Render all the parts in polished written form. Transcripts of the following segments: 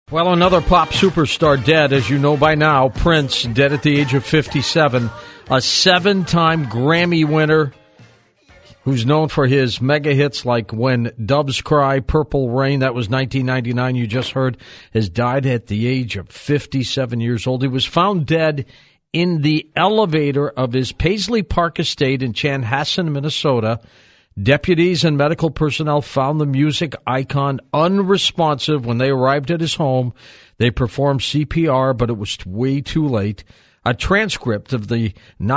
Well, another pop superstar dead, as you know by now. Prince, dead at the age of 57. A seven-time Grammy winner who's known for his mega hits like When Doves Cry, Purple Rain, that was 1999, you just heard, has died at the age of 57 years old. He was found dead in the elevator of his Paisley Park estate in Chanhassen, Minnesota. Deputies and medical personnel found the music icon unresponsive when they arrived at his home. They performed CPR, but it was way too late. A transcript of the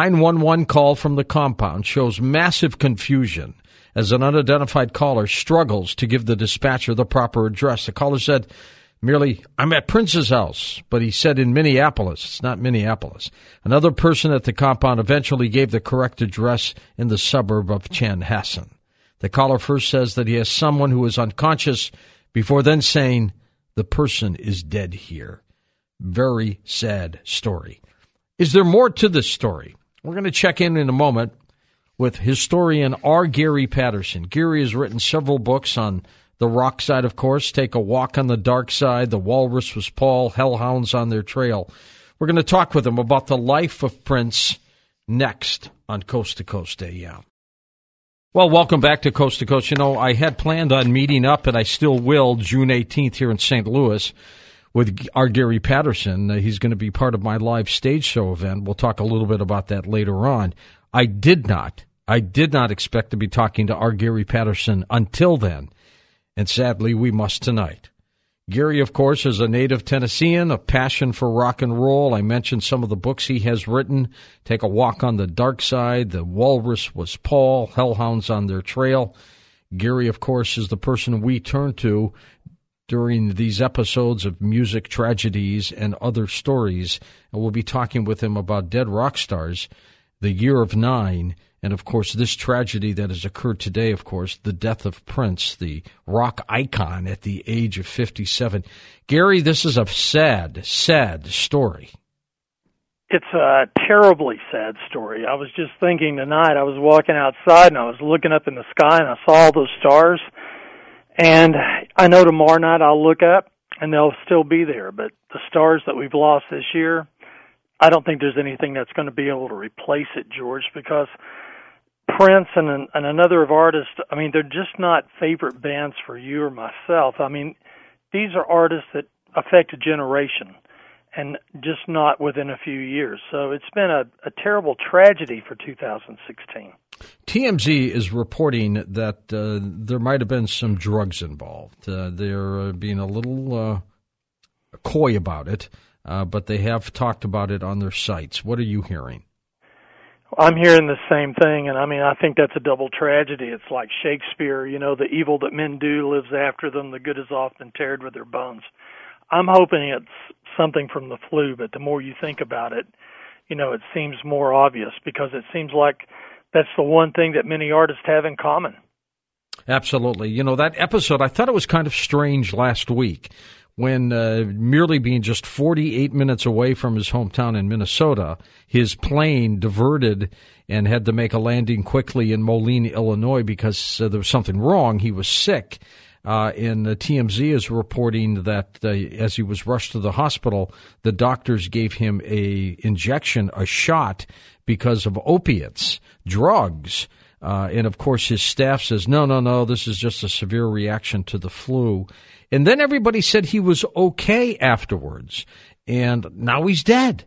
911 call from the compound shows massive confusion as an unidentified caller struggles to give the dispatcher the proper address. The caller said merely, "I'm at Prince's house," but he said in Minneapolis. It's not Minneapolis. Another person at the compound eventually gave the correct address in the suburb of Chanhassen. The caller first says that he has someone who is unconscious before then saying the person is dead here. Very sad story. Is there more to this story? We're going to check in a moment with historian R. Gary Patterson. Gary has written several books on the rock side, of course, Take a Walk on the Dark Side, The Walrus Was Paul, Hellhounds on Their Trail. We're going to talk with him about the life of Prince next on Coast to Coast AM. Well, welcome back to Coast to Coast. You know, I had planned on meeting up, and I still will, June 18th here in St. Louis with R. Gary Patterson. He's going to be part of my live stage show event. We'll talk a little bit about that later on. I did not expect to be talking to R. Gary Patterson until then. And sadly, we must tonight. Gary, of course, is a native Tennessean, a passion for rock and roll. I mentioned some of the books he has written. Take a Walk on the Dark Side, The Walrus Was Paul, Hellhounds on Their Trail. Gary, of course, is the person we turn to during these episodes of music tragedies and other stories. And we'll be talking with him about dead rock stars, the Year of Nine, and, of course, this tragedy that has occurred today, of course, the death of Prince, the rock icon at the age of 57. Gary, this is a sad, sad story. It's a terribly sad story. I was just thinking tonight, I was walking outside and I was looking up in the sky and I saw all those stars. And I know tomorrow night I'll look up and they'll still be there. But the stars that we've lost this year, I don't think there's anything that's going to be able to replace it, George, because Prince and another of artists, I mean, they're just not favorite bands for you or myself. I mean, these are artists that affect a generation and just not within a few years. So it's been a terrible tragedy for 2016. TMZ is reporting that there might have been some drugs involved. They're being a little coy about it, but they have talked about it on their sites. What are you hearing? I'm hearing the same thing, and I mean, I think that's a double tragedy. It's like Shakespeare, you know, the evil that men do lives after them, the good is often tarred with their bones. I'm hoping it's something from the flu, but the more you think about it, you know, it seems more obvious because it seems like that's the one thing that many artists have in common. Absolutely. You know, that episode, I thought it was kind of strange last week when merely being just 48 minutes away from his hometown in Minnesota, his plane diverted and had to make a landing quickly in Moline, Illinois, because there was something wrong. He was sick. And TMZ is reporting that as he was rushed to the hospital, the doctors gave him a shot because of opiates, drugs. And, of course, his staff says, no, this is just a severe reaction to the flu. And then everybody said he was okay afterwards, and now he's dead.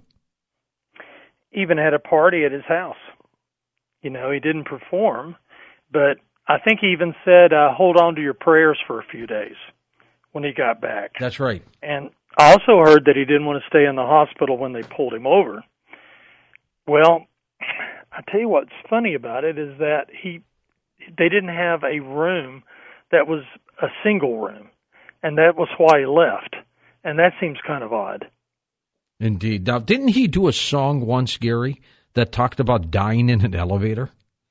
Even had a party at his house. You know, he didn't perform, but I think he even said, hold on to your prayers for a few days when he got back. That's right. And I also heard that he didn't want to stay in the hospital when they pulled him over. Well, I tell you what's funny about it is that they didn't have a room that was a single room. And that was why he left. And that seems kind of odd. Indeed. Now, didn't he do a song once, Gary, that talked about dying in an elevator?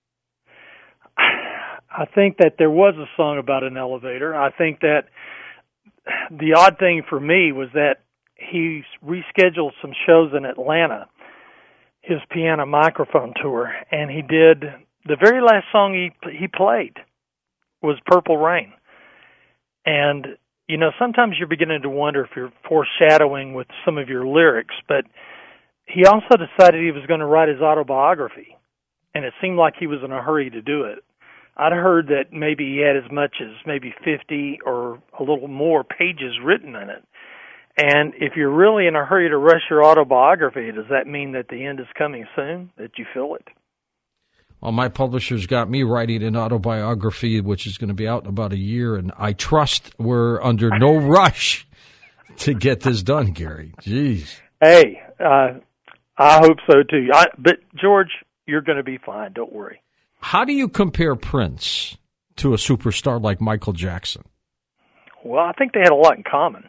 I think that there was a song about an elevator. I think that the odd thing for me was that he rescheduled some shows in Atlanta, his piano microphone tour, and he did the very last song he played was Purple Rain. And sometimes you're beginning to wonder if you're foreshadowing with some of your lyrics, but he also decided he was going to write his autobiography, and it seemed like he was in a hurry to do it. I'd heard that maybe he had as much as maybe 50 or a little more pages written in it. And if you're really in a hurry to rush your autobiography, does that mean that the end is coming soon, that you feel it? Well, my publisher's got me writing an autobiography, which is going to be out in about a year, and I trust we're under no rush to get this done, Gary. Jeez. Hey, I hope so, too. But, George, you're going to be fine. Don't worry. How do you compare Prince to a superstar like Michael Jackson? Well, I think they had a lot in common.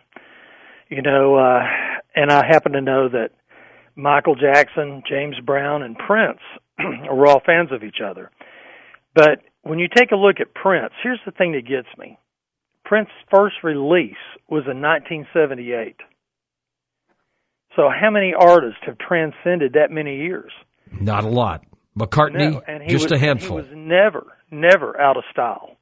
And I happen to know that Michael Jackson, James Brown, and Prince were all fans of each other. But when you take a look at Prince, here's the thing that gets me. Prince's first release was in 1978. So how many artists have transcended that many years? Not a lot. McCartney, just a handful. He was never out of style.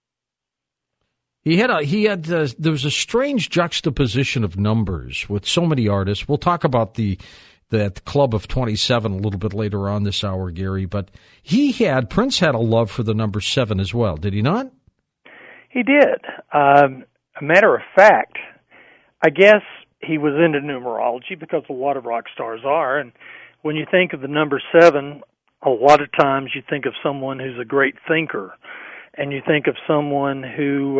There was a strange juxtaposition of numbers with so many artists. We'll talk about that Club of 27 a little bit later on this hour, Gary, but Prince had a love for the number 7 as well, did he not? He did. A matter of fact, I guess he was into numerology because a lot of rock stars are, and when you think of the number 7, a lot of times you think of someone who's a great thinker, and you think of someone who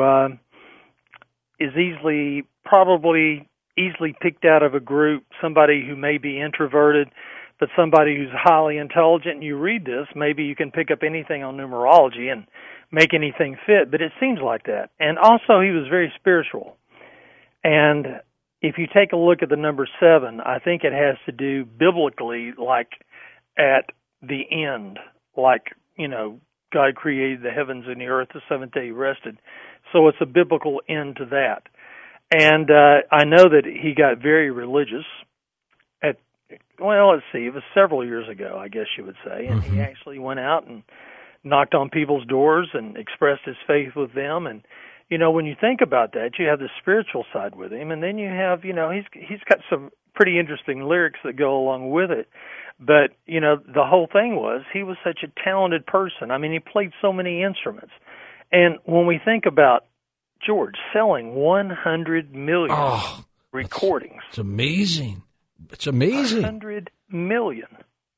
is probably easily picked out of a group, somebody who may be introverted, but somebody who's highly intelligent, and you read this, maybe you can pick up anything on numerology and make anything fit, but it seems like that. And also he was very spiritual. And if you take a look at the number 7, I think it has to do biblically, like at the end, like, God created the heavens and the earth, the seventh day he rested. So it's a biblical end to that. And I know that he got very religious it was several years ago, I guess you would say. And he actually went out and knocked on people's doors and expressed his faith with them. And, when you think about that, you have the spiritual side with him. And then you have, he's got some pretty interesting lyrics that go along with it. But, the whole thing was he was such a talented person. I mean, he played so many instruments. And when we think about George selling 100 million recordings. It's amazing. It's amazing. 100 million.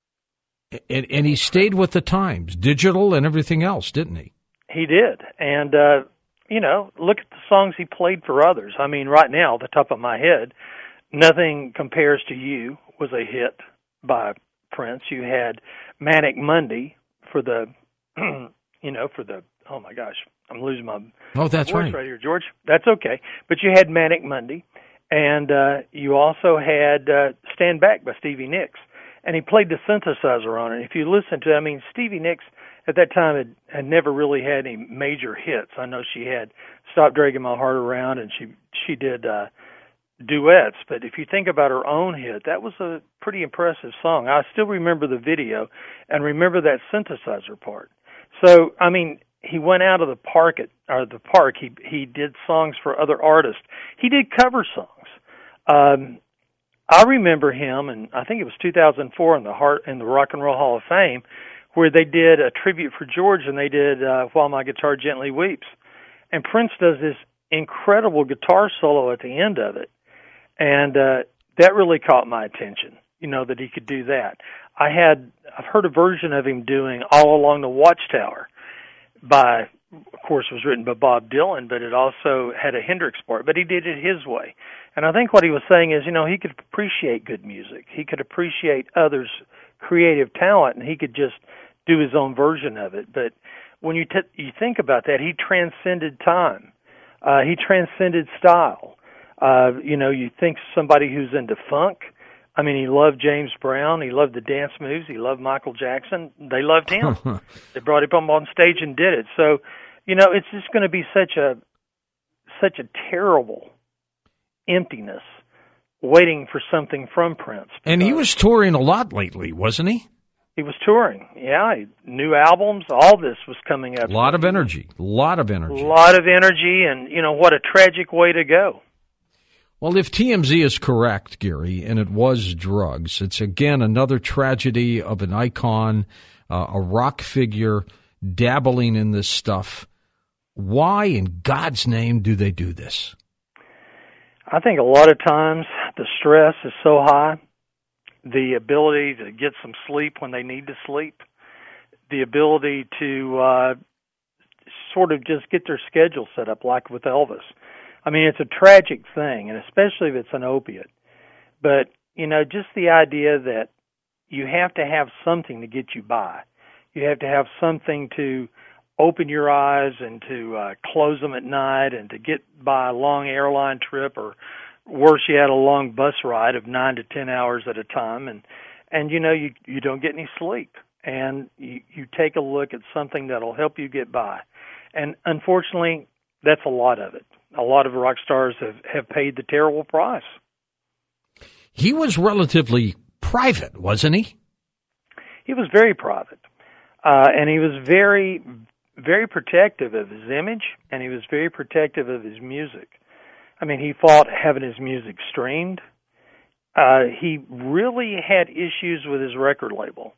And he stayed with the times, digital and everything else, didn't he? He did. And, look at the songs he played for others. I mean, right now, off the top of my head, Nothing Compares to You was a hit by Prince. You had Manic Monday for the, oh my gosh, I'm losing my that's voice right here, George. That's okay. But you had Manic Monday, and you also had Stand Back by Stevie Nicks. And he played the synthesizer on it. If you listen to it, I mean, Stevie Nicks at that time had never really had any major hits. I know she had Stop Dragging My Heart Around, and she did duets. But if you think about her own hit, that was a pretty impressive song. I still remember the video and remember that synthesizer part. So, I mean, he went out of the park. He did songs for other artists. He did cover songs. I remember him, and I think it was 2004 in the Rock and Roll Hall of Fame, where they did a tribute for George, and they did While My Guitar Gently Weeps. And Prince does this incredible guitar solo at the end of it, and that really caught my attention, that he could do that. I've heard a version of him doing All Along the Watchtower of course, was written by Bob Dylan, but it also had a Hendrix part, but he did it his way. And I think what he was saying is, he could appreciate good music. He could appreciate others' creative talent, and he could just do his own version of it. But when you think about that, he transcended time. He transcended style. You think somebody who's into funk. I mean, he loved James Brown. He loved the dance moves. He loved Michael Jackson. They loved him. They brought him on stage and did it. So, it's just going to be such a terrible emptiness waiting for something from Prince. And he was touring a lot lately, wasn't he? He was touring. Yeah, new albums, all this was coming up. A lot of energy. A lot of energy. A lot of energy, and, what a tragic way to go. Well, if TMZ is correct, Gary, and it was drugs, it's again another tragedy of an icon, a rock figure dabbling in this stuff. Why in God's name do they do this? I think a lot of times the stress is so high, the ability to get some sleep when they need to sleep, the ability to sort of just get their schedule set up like with Elvis. I mean, it's a tragic thing, and especially if it's an opiate. But, just the idea that you have to have something to get you by. You have to have something to open your eyes and to close them at night and to get by a long airline trip, or worse yet, a long bus ride of 9 to 10 hours at a time. And you don't get any sleep. And you take a look at something that'll help you get by. And unfortunately, that's a lot of it. A lot of rock stars have paid the terrible price. He was relatively private, wasn't he? He was very private. And he was very, very protective of his image, and he was very protective of his music. I mean, he fought having his music streamed. He really had issues with his record label.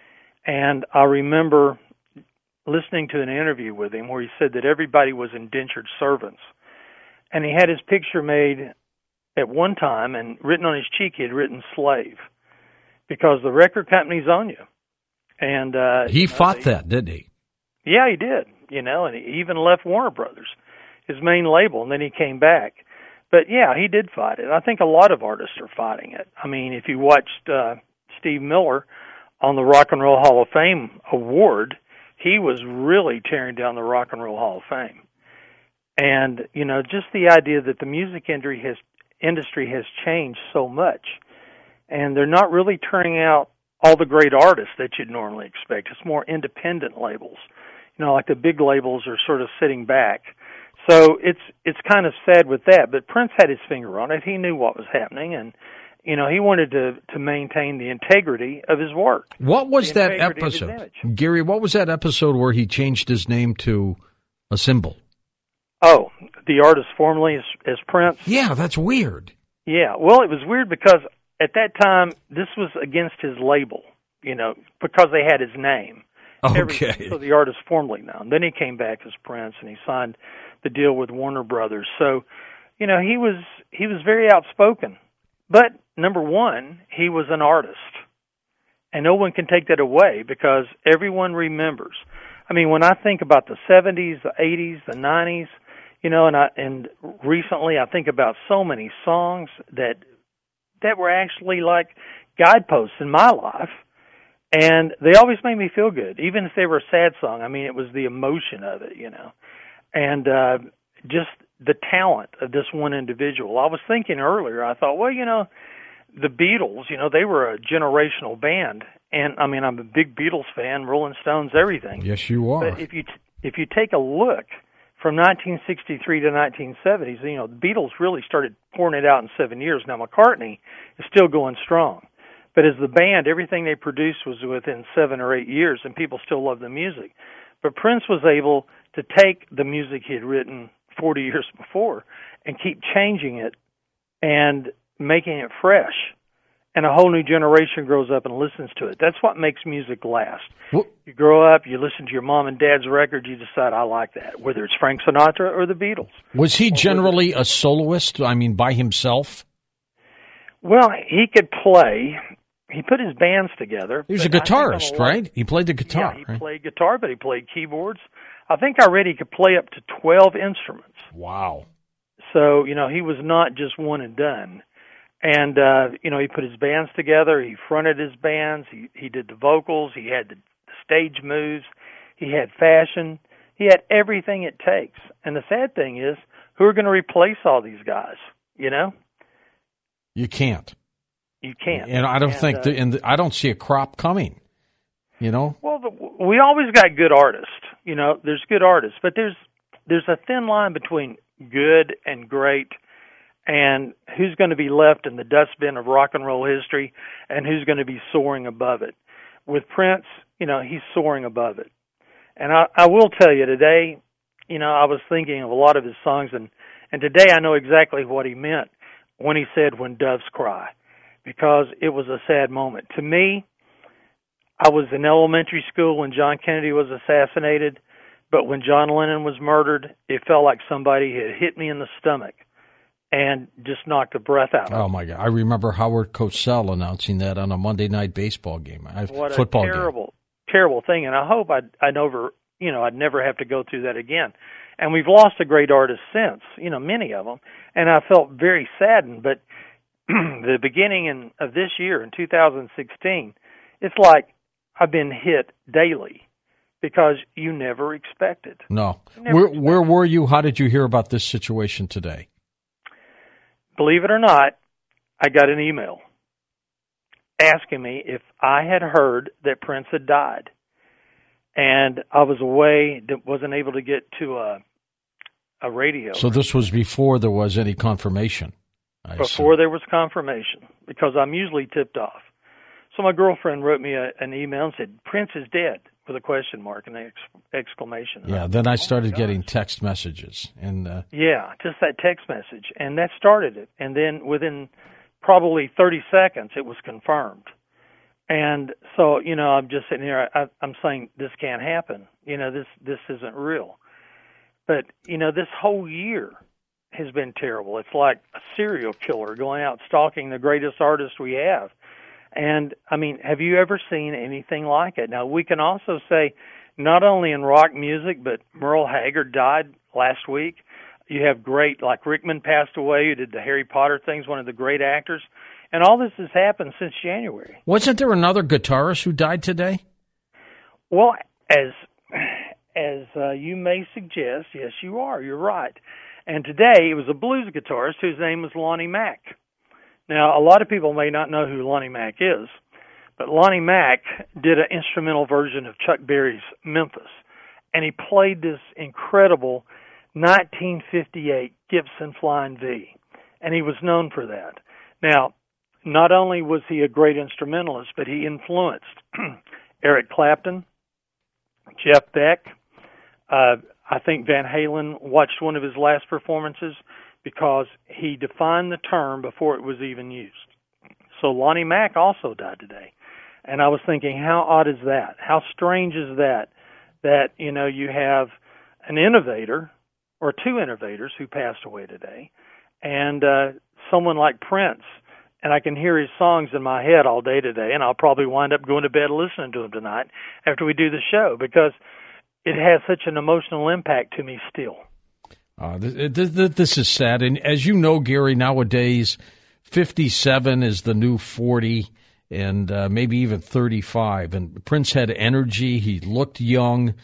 And I remember listening to an interview with him where he said that everybody was indentured servants. And he had his picture made at one time, and written on his cheek, he had written slave, because the record companies own you. And he fought that, didn't he? Yeah, he did, and he even left Warner Brothers, his main label, and then he came back. But, yeah, he did fight it. I think a lot of artists are fighting it. I mean, if you watched Steve Miller on the Rock and Roll Hall of Fame award, he was really tearing down the Rock and Roll Hall of Fame. And, just the idea that the music industry has changed so much, and they're not really turning out all the great artists that you'd normally expect. It's more independent labels. Like the big labels are sort of sitting back. So it's kind of sad with that. But Prince had his finger on it. He knew what was happening, and he wanted to maintain the integrity of his work. What was that episode, Gary? What was that episode where he changed his name to a symbol? Oh, the artist formerly as Prince? Yeah, that's weird. Yeah, well, it was weird because at that time, this was against his label, because they had his name. Okay. So the artist formerly known. Then he came back as Prince, and he signed the deal with Warner Brothers. So, he was very outspoken. But, number one, he was an artist. And no one can take that away, because everyone remembers. I mean, when I think about the 70s, the 80s, the 90s, and recently I think about so many songs that were actually like guideposts in my life, and they always made me feel good, even if they were a sad song. I mean, it was the emotion of it, and just the talent of this one individual. I was thinking earlier, I thought, well, the Beatles, they were a generational band, and I mean, I'm a big Beatles fan, Rolling Stones, everything. Yes, you are. But if you take a look from 1963 to 1970s, the Beatles really started pouring it out in 7 years. Now, McCartney is still going strong. But as the band, everything they produced was within 7 or 8 years, and people still love the music. But Prince was able to take the music he had written 40 years before and keep changing it and making it fresh. And a whole new generation grows up and listens to it. That's what makes music last. Well, you grow up, you listen to your mom and dad's records, you decide, I like that, whether it's Frank Sinatra or the Beatles. Was he generally a soloist, by himself? Well, he could play. He put his bands together. He was a guitarist, right? He played the guitar. Yeah, he played guitar, but he played keyboards. I think I read he could play up to 12 instruments. Wow. So, he was not just one and done. And, he put his bands together. He fronted his bands. He did the vocals. He had the stage moves. He had fashion. He had everything it takes. And the sad thing is, who are going to replace all these guys, You can't. You can't. And I don't think, I don't see a crop coming, Well, we always got good artists. There's good artists. But there's a thin line between good and great, and who's going to be left in the dustbin of rock and roll history, and who's going to be soaring above it. with Prince, he's soaring above it. And I will tell you today, I was thinking of a lot of his songs, and today I know exactly what he meant when he said, "When Doves Cry," because it was a sad moment. To me, I was in elementary school when John Kennedy was assassinated, but when John Lennon was murdered, it felt like somebody had hit me in the stomach and just knocked the breath out of me. Oh, my God. I remember Howard Cosell announcing that on a Monday night baseball game, football game. Terrible thing, and I hope I'd never have to go through that again. And we've lost a great artist since, many of them, and I felt very saddened. But the beginning of this year, in 2016, it's like I've been hit daily because you never expect it. No. Where were you? How did you hear about this situation today? Believe it or not, I got an email asking me if I had heard that Prince had died. And I was away, wasn't able to get to a radio. So this was before there was any confirmation? Before there was confirmation, because I'm usually tipped off. So my girlfriend wrote me an email and said, "Prince is dead," with a question mark and an exclamation. Yeah, then I started getting text messages. Yeah, just that text message. And that started it. And then within probably 30 seconds, it was confirmed. And so, I'm just sitting here, I'm saying, this can't happen. This isn't real. But, this whole year has been terrible. It's like a serial killer going out stalking the greatest artist we have. And, have you ever seen anything like it? Now, we can also say, not only in rock music, but Merle Haggard died last week. You have great, like Rickman passed away, who did the Harry Potter things, one of the great actors. And all this has happened since January. Wasn't there another guitarist who died today? Well, as you may suggest, yes, you are. You're right. And today it was a blues guitarist whose name was Lonnie Mack. Now, a lot of people may not know who Lonnie Mack is, but Lonnie Mack did an instrumental version of Chuck Berry's Memphis, and he played this incredible 1958 Gibson Flying V, and he was known for that. Now, not only was he a great instrumentalist, but he influenced Eric Clapton, Jeff Beck. I think Van Halen watched one of his last performances because he defined the term before it was even used. So Lonnie Mack also died today. And I was thinking, how odd is that? How strange is that you have an innovator or two innovators who passed away today, and someone like Prince, and I can hear his songs in my head all day today, and I'll probably wind up going to bed listening to them tonight after we do the show because it has such an emotional impact to me still. This is sad. And as you know, Gary, nowadays 57 is the new 40 and maybe even 35. And Prince had energy. He looked young.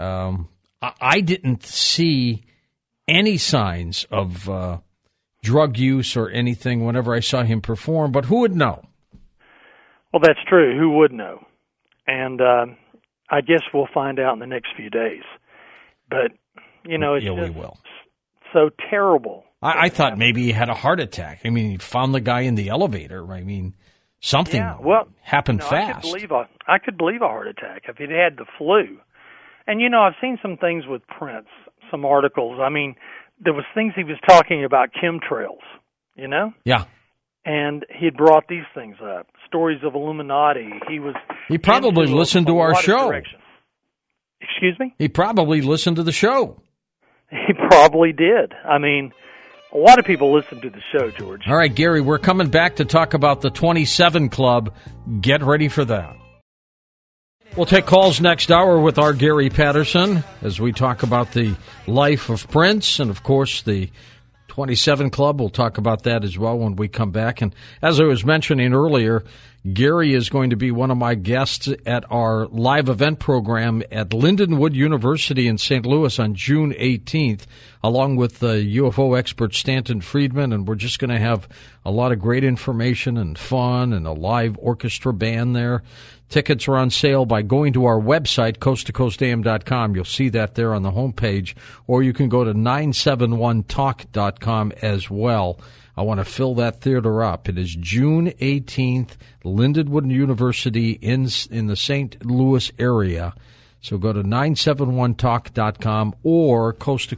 I didn't see any signs of drug use or anything whenever I saw him perform, but who would know? Well, that's true. Who would know? And I guess we'll find out in the next few days. But, it's we will. So terrible. I thought maybe he had a heart attack. I mean, he found the guy in the elevator. I mean, something happened fast. I could believe a heart attack if he'd had the flu. And, I've seen some things with Prince, some articles. I mean, there was things he was talking about chemtrails, Yeah. And he had brought these things up, stories of Illuminati. He probably listened to our show. Excuse me? He probably listened to the show. He probably did. I mean, a lot of people listen to the show, George. All right, Gary, we're coming back to talk about the 27 Club. Get ready for that. We'll take calls next hour with our Gary Patterson as we talk about the life of Prince and, of course, the 27 Club. We'll talk about that as well when we come back. And as I was mentioning earlier, Gary is going to be one of my guests at our live event program at Lindenwood University in St. Louis on June 18th, along with the UFO expert Stanton Friedman, and we're just going to have a lot of great information and fun and a live orchestra band there. Tickets are on sale by going to our website, coasttocoastam.com. You'll see that there on the homepage, or you can go to 971talk.com as well. I want to fill that theater up. It is June 18th, Lindenwood University in the St. Louis area. So go to 971talk.com or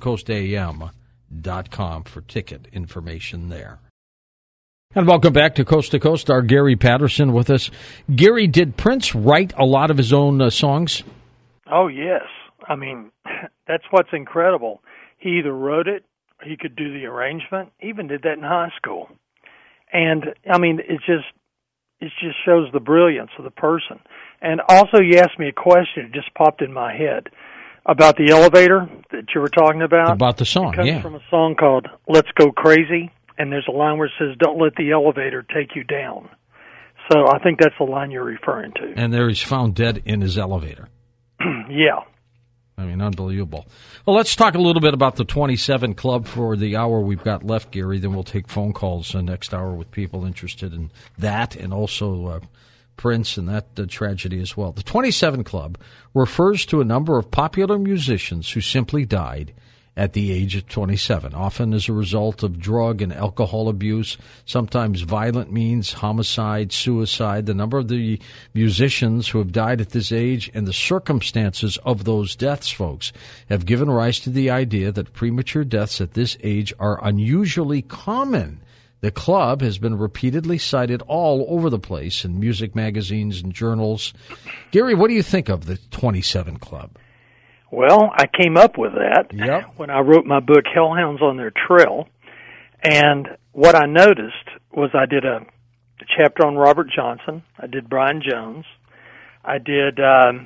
coasttocoastam.com for ticket information there. And welcome back to Coast. Our Gary Patterson with us. Gary, did Prince write a lot of his own songs? Oh, yes. I mean, that's what's incredible. He either wrote it, he could do the arrangement, even did that in high school. And, I mean, it just shows the brilliance of the person. And also, you asked me a question, it just popped in my head, about the elevator that you were talking about. About the song, it comes yeah. from a song called Let's Go Crazy, and there's a line where it says, don't let the elevator take you down. So I think that's the line you're referring to. And there he's found dead in his elevator. Yeah. I mean, unbelievable. Well, let's talk a little bit about the 27 Club for the hour we've got left, Gary. Then we'll take phone calls next hour with people interested in that and also Prince and that tragedy as well. The 27 Club refers to a number of popular musicians who simply died at the age of 27, often as a result of drug and alcohol abuse, sometimes violent means, homicide, suicide. The number of the musicians who have died at this age and the circumstances of those deaths, folks, have given rise to the idea that premature deaths at this age are unusually common. The club has been repeatedly cited all over the place in music magazines and journals. Gary, what do you think of the 27 Club? Well, I came up with that when I wrote my book, Hellhounds on Their Trail. And what I noticed was I did a chapter on Robert Johnson. I did Brian Jones. I did,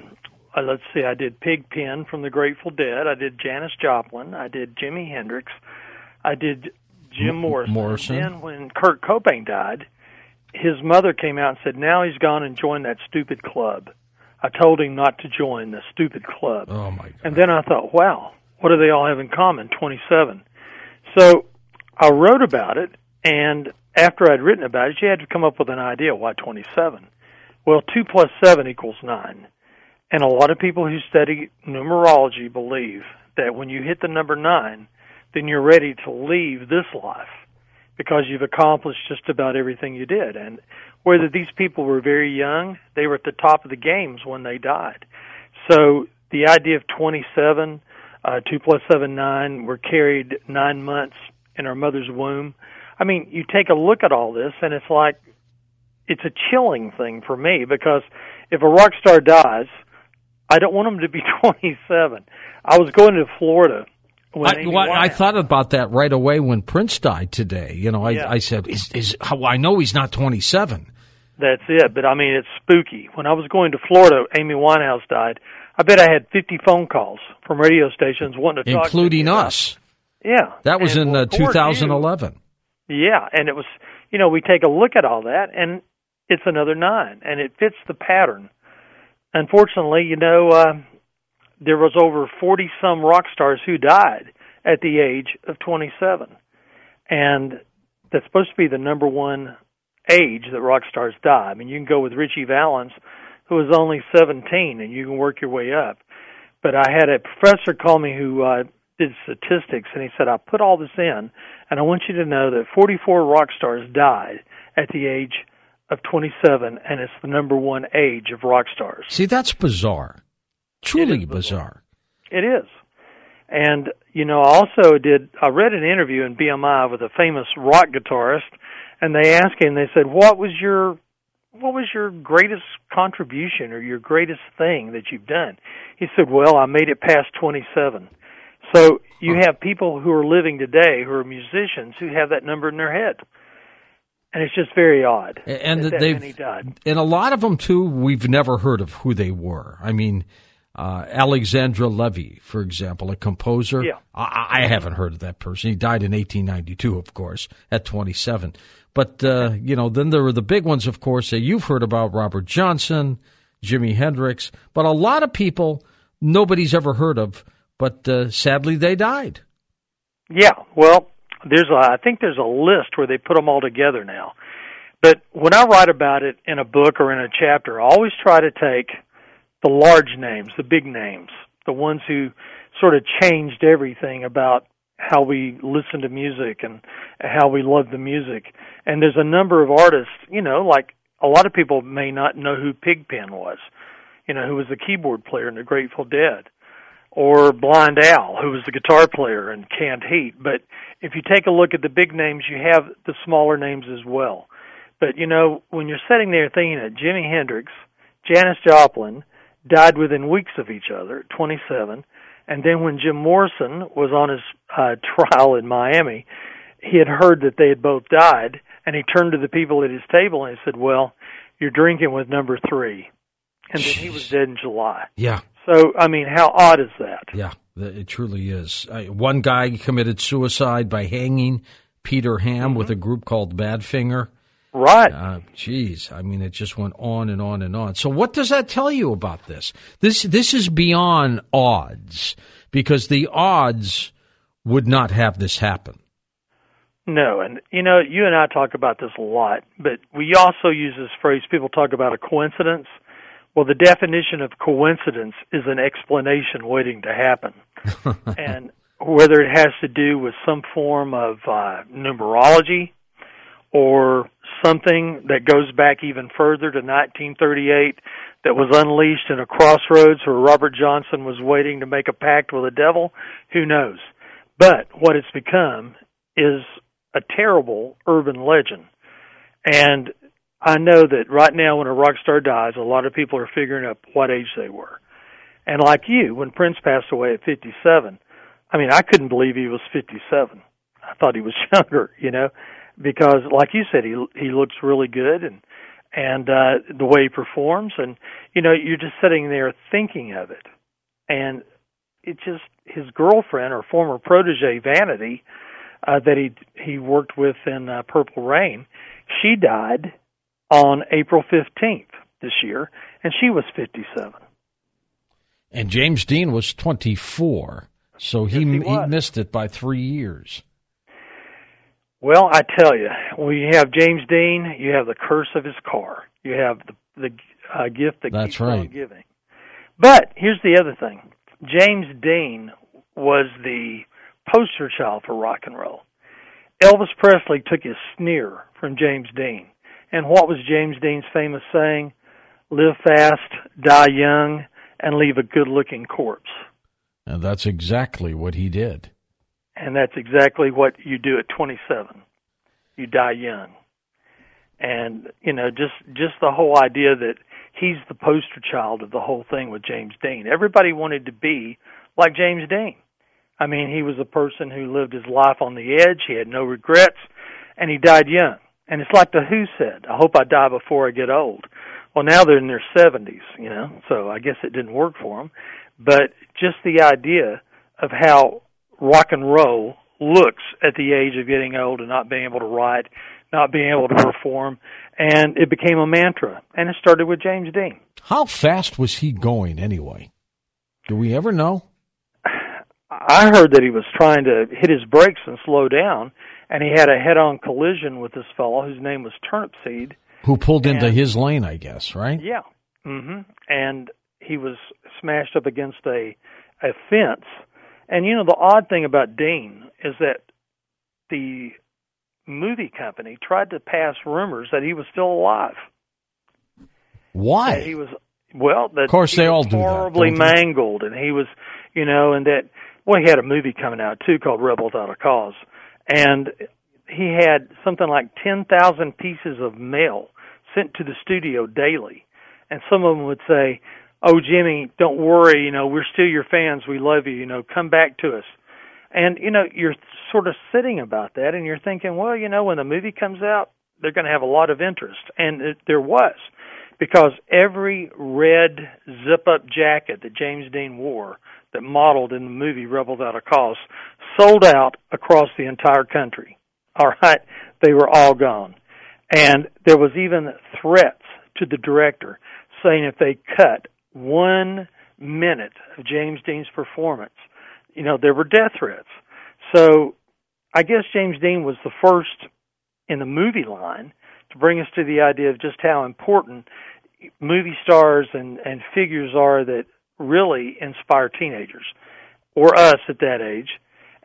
I did Pigpen from the Grateful Dead. I did Janis Joplin. I did Jimi Hendrix. I did Jim Morrison. And then when Kurt Cobain died, his mother came out and said, now he's gone and joined that stupid club. I told him not to join the stupid club. Oh, my God. And then I thought, wow, what do they all have in common? 27. So I wrote about it, and after I'd written about it, you had to come up with an idea why 27. Well, 2 plus 7 equals 9. And a lot of people who study numerology believe that when you hit the number 9, then you're ready to leave this life because you've accomplished just about everything you did. And whether these people were very young, they were at the top of the games when they died. So the idea of 27, 2 plus 7, 9, we're carried 9 months in our mother's womb. I mean, you take a look at all this, and it's like, it's a chilling thing for me because if a rock star dies, I don't want them to be 27. I was going to Florida. I thought about that right away when Prince died today. You know, I said, I know he's not 27. That's it. But, I mean, it's spooky. When I was going to Florida, Amy Winehouse died. I bet I had 50 phone calls from radio stations wanting to talk to me. Including us. Yeah. That was in 2011. Yeah, and it was, you know, we take a look at all that, and it's another 9, and it fits the pattern. Unfortunately, you know, there was over 40-some rock stars who died at the age of 27. And that's supposed to be the number one age that rock stars die. I mean, you can go with Ritchie Valens, who was only 17, and you can work your way up. But I had a professor call me who did statistics, and he said, I put all this in, and I want you to know that 44 rock stars died at the age of 27, and it's the number one age of rock stars. See, that's bizarre. Truly bizarre. It is. And, you know, I read an interview in BMI with a famous rock guitarist, and they asked him, they said, what was your greatest contribution or your greatest thing that you've done? He said, well, I made it past 27. So you have people who are living today who are musicians who have that number in their head. And it's just very odd. And that many died. And a lot of them, too, we've never heard of who they were. I mean, Alexandra Levy, for example, a composer. Yeah. I haven't heard of that person. He died in 1892, of course, at 27. But, you know, then there were the big ones, of course, that you've heard about, Robert Johnson, Jimi Hendrix. But a lot of people nobody's ever heard of, but sadly they died. Yeah, well, I think there's a list where they put them all together now. But when I write about it in a book or in a chapter, I always try to take the large names, the big names, the ones who sort of changed everything about how we listen to music and how we love the music. And there's a number of artists, like a lot of people may not know who Pigpen was, who was the keyboard player in the Grateful Dead, or Blind Al, who was the guitar player in Canned Heat. But if you take a look at the big names, you have the smaller names as well. But, when you're sitting there thinking that Jimi Hendrix, Janis Joplin died within weeks of each other at 27, and then when Jim Morrison was on his trial in Miami, he had heard that they had both died, and he turned to the people at his table and he said, well, you're drinking with number 3. And then he was dead in July. Yeah. So, how odd is that? Yeah, it truly is. One guy committed suicide by hanging, Peter Ham, with a group called Badfinger. Right. It just went on and on and on. So what does that tell you about this? This is beyond odds, because the odds would not have this happen. No, and, you and I talk about this a lot, but we also use this phrase, people talk about a coincidence. Well, the definition of coincidence is an explanation waiting to happen. And whether it has to do with some form of numerology or something that goes back even further to 1938 that was unleashed in a crossroads where Robert Johnson was waiting to make a pact with the devil, who knows? But what it's become is a terrible urban legend. And I know that right now when a rock star dies, a lot of people are figuring out what age they were. And like you, when Prince passed away at 57, I couldn't believe he was 57. I thought he was younger, because like you said, he looks really good and the way he performs, and you're just sitting there thinking of it. And it just, his girlfriend or former protege Vanity, that he worked with in Purple Rain, she died on April 15th this year, and she was 57. And James Dean was 24, so he missed it by 3 years. Well, I tell you, when you have James Dean, you have the curse of his car. You have the gift that That's keeps right. on giving. But here's the other thing. James Dean was the poster child for rock and roll. Elvis Presley took his sneer from James Dean. And what was James Dean's famous saying? Live fast, die young, and leave a good-looking corpse. And that's exactly what he did. And that's exactly what you do at 27. You die young. And, just the whole idea that he's the poster child of the whole thing with James Dean. Everybody wanted to be like James Dean. He was a person who lived his life on the edge. He had no regrets, and he died young. And it's like the Who said, I hope I die before I get old. Well, now they're in their 70s, so I guess it didn't work for them. But just the idea of how rock and roll looks at the age of getting old and not being able to write, not being able to perform, and it became a mantra. And it started with James Dean. How fast was he going anyway? Do we ever know? I heard that he was trying to hit his brakes and slow down, and he had a head-on collision with this fellow whose name was Turnipseed. Who pulled into his lane, I guess, right? Yeah. Mm-hmm. And he was smashed up against a fence. And, the odd thing about Dean is that the movie company tried to pass rumors that he was still alive. Why? That he was, that of course, they all do that. Horribly mangled, and he was, and that, he had a movie coming out, too, called Rebel Without a Cause. And he had something like 10,000 pieces of mail sent to the studio daily. And some of them would say, oh, Jimmy, don't worry, we're still your fans. We love you, come back to us. And, you're sort of sitting about that, and you're thinking, well, when the movie comes out, they're going to have a lot of interest. And there was, because every red zip-up jacket that James Dean wore that modeled in the movie Rebel Without a Cause sold out across the entire country. All right? They were all gone. And there was even threats to the director saying if they cut 1 minute of James Dean's performance, there were death threats. So I guess James Dean was the first in the movie line to bring us to the idea of just how important movie stars and figures are that really inspire teenagers or us at that age.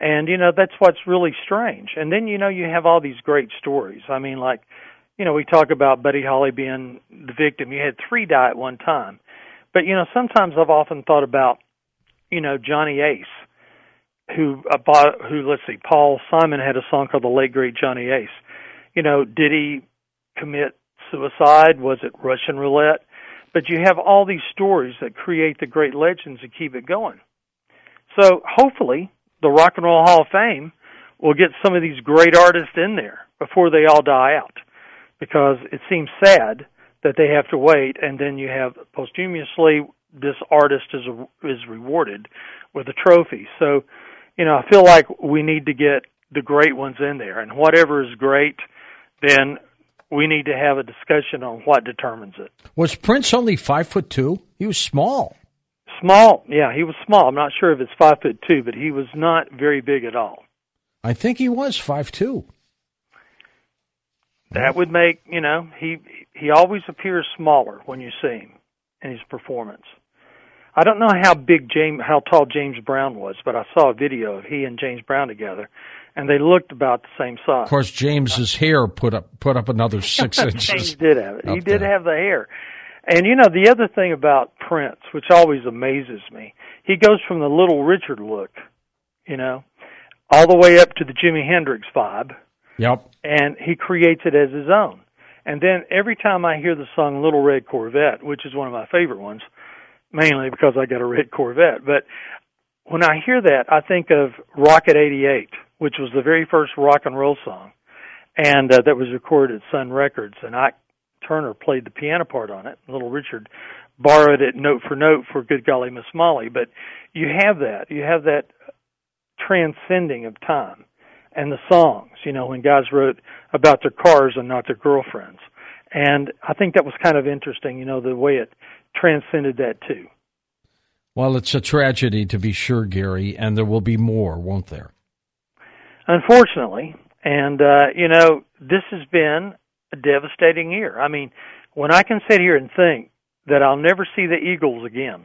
And, that's what's really strange. And then, you have all these great stories. I mean, like, we talk about Buddy Holly being the victim. You had 3 die at one time. But, sometimes I've often thought about, Johnny Ace, who, let's see, Paul Simon had a song called The Late Great Johnny Ace. Did he commit suicide? Was it Russian roulette? But you have all these stories that create the great legends and keep it going. So hopefully the Rock and Roll Hall of Fame will get some of these great artists in there before they all die out, because it seems sad that they have to wait, and then you have posthumously this artist is rewarded with a trophy. So, I feel like we need to get the great ones in there, and whatever is great, then we need to have a discussion on what determines it. Was Prince only 5'2"? He was small. Small, yeah, he was small. I'm not sure if it's 5'2", but he was not very big at all. I think he was 5'2". That would make, he always appears smaller when you see him in his performance. I don't know how tall James Brown was, but I saw a video of he and James Brown together, and they looked about the same size. Of course, James's hair put up another 6 inches. James did have it. He did have the hair. And, the other thing about Prince, which always amazes me, he goes from the Little Richard look, all the way up to the Jimi Hendrix vibe. Yep. And he creates it as his own. And then every time I hear the song Little Red Corvette, which is one of my favorite ones, mainly because I got a red Corvette, but when I hear that, I think of Rocket 88, which was the very first rock and roll song, and that was recorded at Sun Records, and Ike Turner played the piano part on it. Little Richard borrowed it note for note for Good Golly Miss Molly, but you have that transcending of time. And the songs, when guys wrote about their cars and not their girlfriends. And I think that was kind of interesting, the way it transcended that too. Well, it's a tragedy to be sure, Gary, and there will be more, won't there? Unfortunately. And, this has been a devastating year. I mean, when I can sit here and think that I'll never see the Eagles again,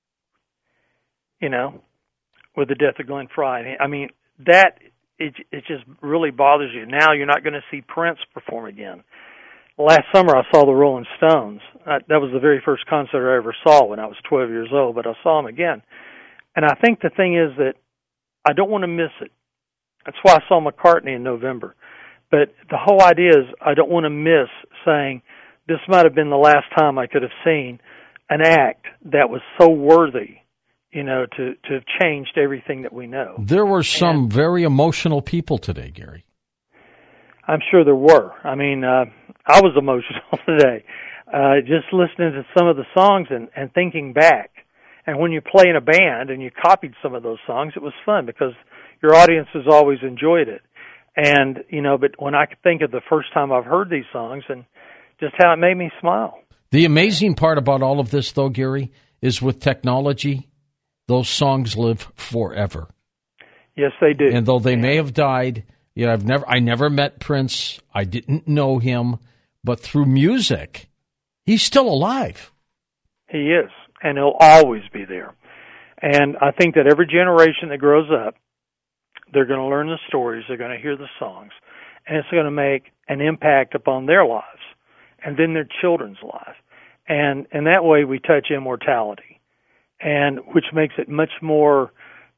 with the death of Glenn Frey, I mean, that... It just really bothers you. Now you're not going to see Prince perform again. Last summer I saw the Rolling Stones. That was the very first concert I ever saw when I was 12 years old, but I saw them again. And I think the thing is that I don't want to miss it. That's why I saw McCartney in November. But the whole idea is I don't want to miss saying this might have been the last time I could have seen an act that was so worthy, to have changed everything that we know. There were some very emotional people today, Gary. I'm sure there were. I mean, I was emotional today, just listening to some of the songs and thinking back. And when you play in a band and you copied some of those songs, it was fun because your audience has always enjoyed it. And, but when I think of the first time I've heard these songs and just how it made me smile. The amazing part about all of this, though, Gary, is with technology, those songs live forever. Yes, they do. And though they may have died, I never met Prince. I didn't know him, but through music, he's still alive. He is, and he'll always be there. And I think that every generation that grows up, they're going to learn the stories, they're going to hear the songs, and it's going to make an impact upon their lives and then their children's lives. And that way we touch immortality. And which makes it much more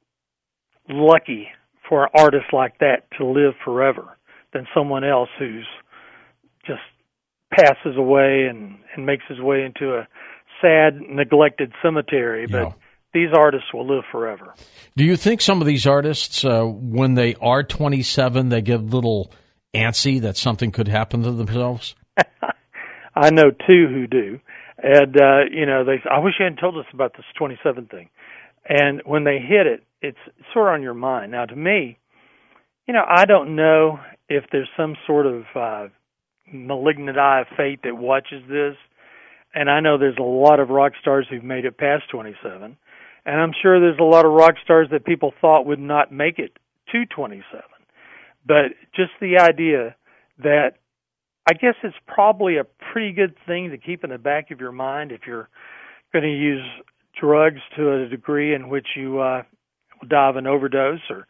lucky for an artist like that to live forever than someone else who's just passes away and makes his way into a sad, neglected cemetery. But these artists will live forever. Do you think some of these artists, when they are 27, they get a little antsy that something could happen to themselves? I know two who do. And, I wish you hadn't told us about this 27 thing. And when they hit it, it's sort of on your mind. Now, to me, I don't know if there's some sort of malignant eye of fate that watches this. And I know there's a lot of rock stars who've made it past 27. And I'm sure there's a lot of rock stars that people thought would not make it to 27. But just the idea that I guess it's probably a pretty good thing to keep in the back of your mind if you're going to use drugs to a degree in which you die of an overdose or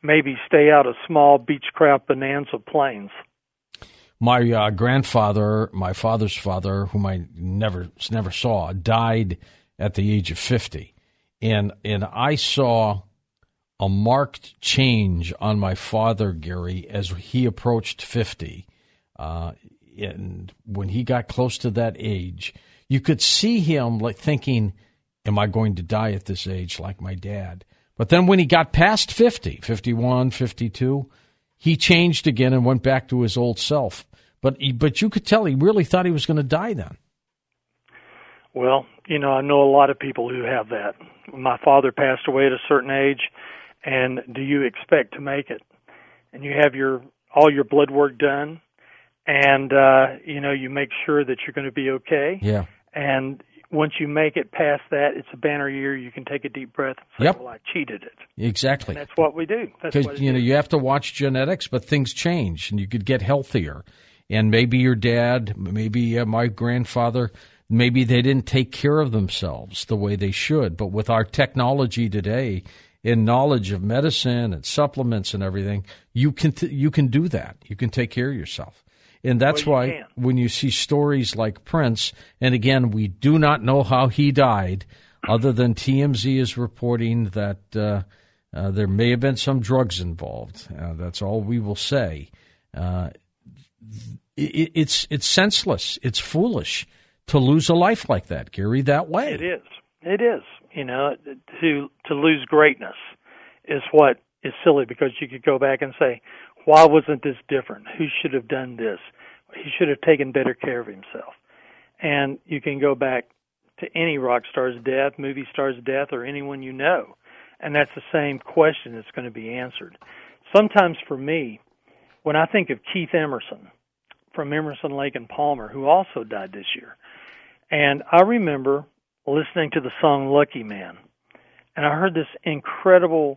maybe stay out of small beechcraft bonanza plains. My grandfather, my father's father, whom I never saw, died at the age of 50. And I saw a marked change on my father, Gary, as he approached 50. And when he got close to that age, you could see him like thinking, am I going to die at this age like my dad? But then when he got past 50, 51, 52, he changed again and went back to his old self. But you could tell he really thought he was going to die then. Well, I know a lot of people who have that. My father passed away at a certain age, and do you expect to make it? And you have all your blood work done, and you make sure that you're going to be okay. Yeah. And once you make it past that, it's a banner year. You can take a deep breath and say, well, I cheated it. Exactly. And that's what we do. Because, you have to watch genetics, but things change, and you could get healthier. And maybe your dad, maybe my grandfather, maybe they didn't take care of themselves the way they should. But with our technology today, in knowledge of medicine and supplements and everything, you can do that. You can take care of yourself. And that's why when you see stories like Prince, and again, we do not know how he died, other than TMZ is reporting that there may have been some drugs involved. That's all we will say. It's senseless. It's foolish to lose a life like that, Gary, that way. It is. It is. To lose greatness is what is silly, because you could go back and say, why wasn't this different? Who should have done this? He should have taken better care of himself. And you can go back to any rock star's death, movie star's death, or anyone you know, and that's the same question that's going to be answered. Sometimes for me, when I think of Keith Emerson from Emerson, Lake and Palmer, who also died this year, and I remember listening to the song Lucky Man, and I heard this incredible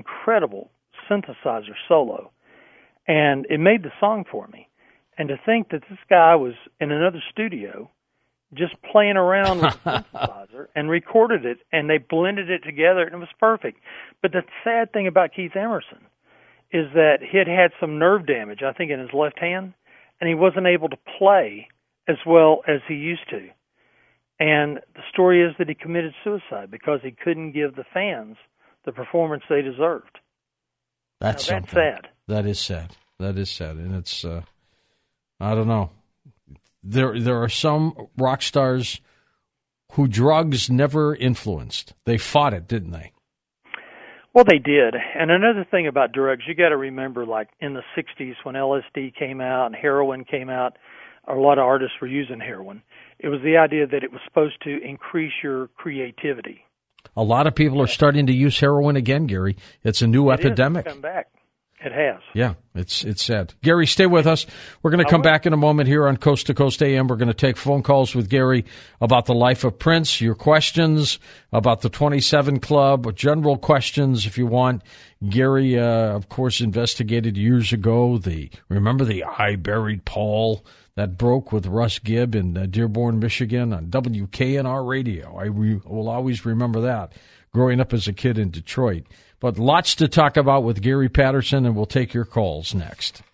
synthesizer solo, and it made the song for me. And to think that this guy was in another studio just playing around with the synthesizer and recorded it, and they blended it together, and it was perfect. But the sad thing about Keith Emerson is that he had some nerve damage, I think, in his left hand, and he wasn't able to play as well as he used to. And the story is that he committed suicide because he couldn't give the fans the performance they deserved. That's sad. That is sad. That is sad. And it's, I don't know. There are some rock stars who drugs never influenced. They fought it, didn't they? Well, they did. And another thing about drugs, you got to remember, like in the 60s when LSD came out and heroin came out, a lot of artists were using heroin. It was the idea that it was supposed to increase your creativity. A lot of people are starting to use heroin again, Gary. It's a new epidemic. It's come back. It has. Yeah, it's sad. Gary, stay with us. We're going to come back in a moment here on Coast to Coast AM. We're going to take phone calls with Gary about the life of Prince, your questions about the 27 Club, general questions if you want. Gary, of course, investigated years ago remember the I Buried Paul that broke with Russ Gibb in Dearborn, Michigan on WKNR radio. I will always remember that growing up as a kid in Detroit. But lots to talk about with Gary Patterson, and we'll take your calls next.